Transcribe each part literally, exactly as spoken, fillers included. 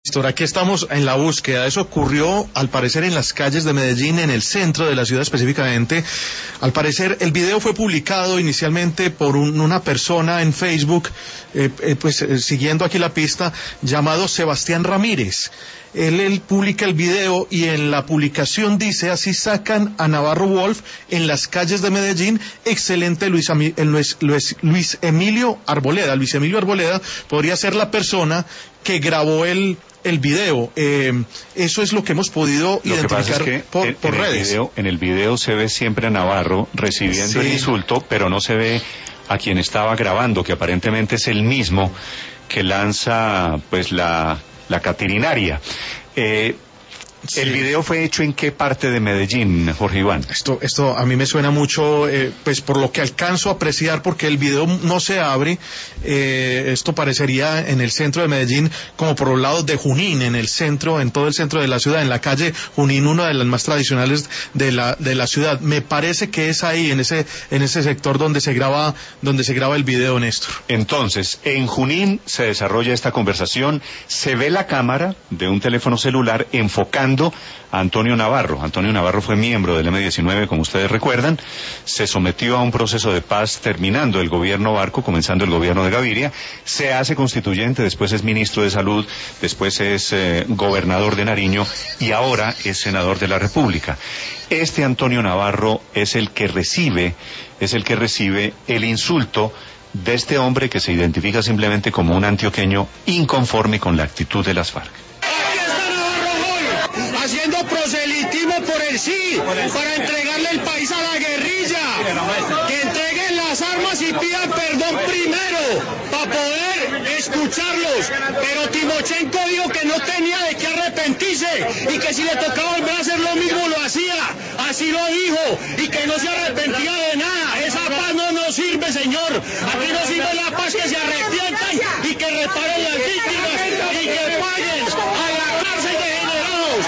Néstor, aquí estamos en la búsqueda. Eso ocurrió, al parecer, en las calles de Medellín, en el centro de la ciudad específicamente. Al parecer, el video fue publicado inicialmente por un, una persona en Facebook, eh, eh, pues eh, siguiendo aquí la pista, llamado Sebastián Ramírez. Él, él publica el video y en la publicación dice: así sacan a Navarro Wolf en las calles de Medellín. Excelente Luis, Ami, Luis, Luis, Luis Emilio Arboleda. Luis Emilio Arboleda podría ser la persona que grabó el el video. Eh, eso es lo que hemos podido lo identificar que es que por, en, por en redes. El video, en el video se ve siempre a Navarro recibiendo sí. el insulto, pero no se ve a quien estaba grabando, que aparentemente es el mismo que lanza pues la, la catirinaria. Eh, Sí. ¿El video fue hecho en qué parte de Medellín, Jorge Iván? Esto, esto a mí me suena mucho, eh, pues por lo que alcanzo a apreciar, porque el video no se abre. Eh, esto parecería en el centro de Medellín, como por los lados de Junín, en el centro, en todo el centro de la ciudad, en la calle Junín, una de las más tradicionales de la de la ciudad. Me parece que es ahí, en ese en ese sector donde se graba donde se graba el video, Néstor. Entonces, en Junín se desarrolla esta conversación. Se ve la cámara de un teléfono celular enfocando a Antonio Navarro. Antonio Navarro fue miembro del eme diecinueve, como ustedes recuerdan. Se sometió a un proceso de paz terminando el gobierno Barco, comenzando el gobierno de Gaviria. Se hace constituyente, después es ministro de Salud, después es eh, gobernador de Nariño y ahora es senador de la República. Este Antonio Navarro es el que recibe, es el que recibe el insulto de este hombre que se identifica simplemente como un antioqueño inconforme con la actitud de las FARC. Haciendo proselitismo por el sí, para entregarle el país a la guerrilla, que entreguen las armas y pidan perdón primero, para poder escucharlos. Pero Timochenko dijo que no tenía de qué arrepentirse, y que si le tocaba volver a hacer lo mismo lo hacía, así lo dijo, y que no se arrepentía de nada. Esa paz no nos sirve, señor, aquí no sirve la paz, que se arrepientan y que reparen las víctimas, y que paguen a la cárcel de generados.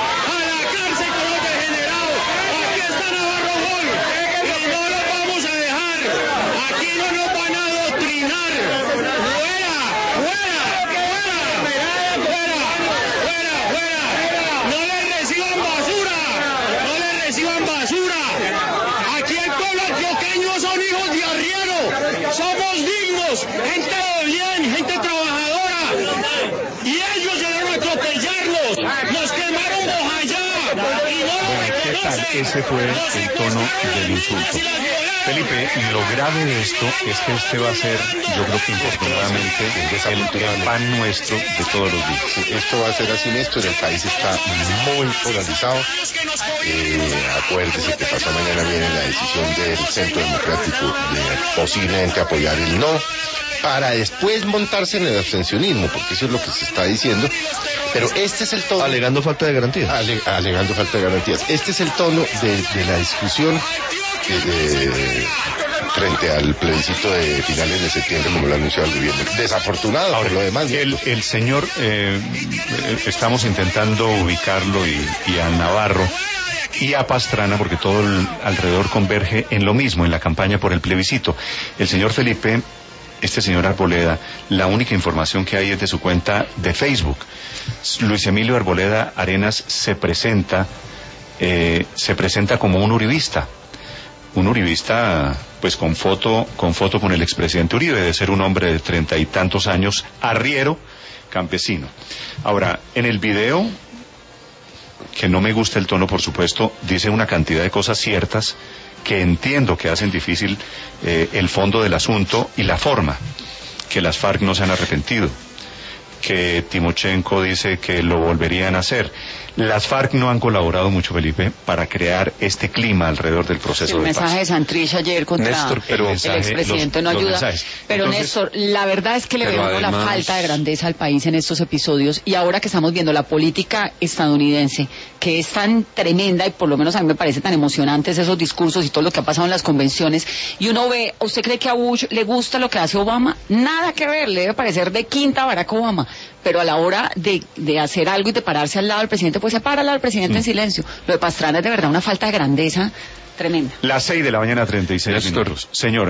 Somos dignos, gente de bien, gente trabajadora, y ellos llegaron a atropellarnos, nos quemaron Bojayá, y no lo reconocen. Ese fue el tono del insulto. Felipe, lo grave de esto es que este va a ser, yo creo que infortunadamente, el, el pan nuestro de todos los días. Sí, esto va a ser así, Néstor. El país está muy polarizado. Eh, acuérdese que pasado mañana viene la decisión del Centro Democrático de posiblemente apoyar el no, para después montarse en el abstencionismo, porque eso es lo que se está diciendo. Pero este es el tono... Alegando falta de garantías. Ale, alegando falta de garantías. Este es el tono de, de la discusión eh, frente al plebiscito de finales de septiembre, como lo ha anunciado el gobierno. Desafortunado. Ahora, por lo demás. El, el señor, eh, estamos intentando ubicarlo y, y a Navarro y a Pastrana, porque todo el, alrededor converge en lo mismo, en la campaña por el plebiscito. El señor Felipe... Este señor Arboleda, la única información que hay es de su cuenta de Facebook. Luis Emilio Arboleda Arenas se presenta, eh, se presenta como un uribista. Un uribista, pues con foto, con foto con el expresidente Uribe, de ser un hombre de treinta y tantos años, arriero, campesino. Ahora, en el video, que no me gusta el tono, por supuesto, dice una cantidad de cosas ciertas, que entiendo que hacen difícil eh, el fondo del asunto y la forma, que las FARC no se han arrepentido, que Timochenko dice que lo volverían a hacer. Las FARC no han colaborado mucho, Felipe, para crear este clima alrededor del proceso el de paz. El mensaje de Santrich ayer contra Néstor, pero el, el expresidente los, no ayuda. Mensajes. Pero Entonces, Néstor, la verdad es que le vemos además... la falta de grandeza al país en estos episodios, y ahora que estamos viendo la política estadounidense, que es tan tremenda, y por lo menos a mí me parece tan emocionantes esos discursos y todo lo que ha pasado en las convenciones, y uno ve, ¿usted cree que a Bush le gusta lo que hace Obama? Nada que ver, le debe parecer de quinta Barack Obama, pero a la hora de, de hacer algo y de pararse al lado del presidente, pues se para al lado del presidente mm. en silencio. Lo de Pastrana es de verdad una falta de grandeza tremenda. Las seis de la mañana, treinta y seis minutos. Señor.